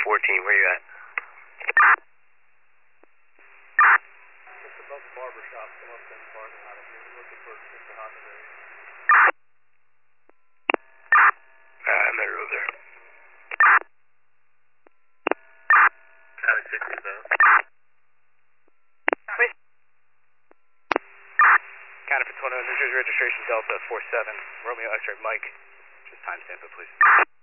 14, where you at? Just above the barber shop, come up in the parking lot. We're looking for Mr. Hockenberry. I'm at road there. County 60 though. County for 21, New Jersey registration Delta 47, Romeo X-ray Mike. Just timestamp it, please.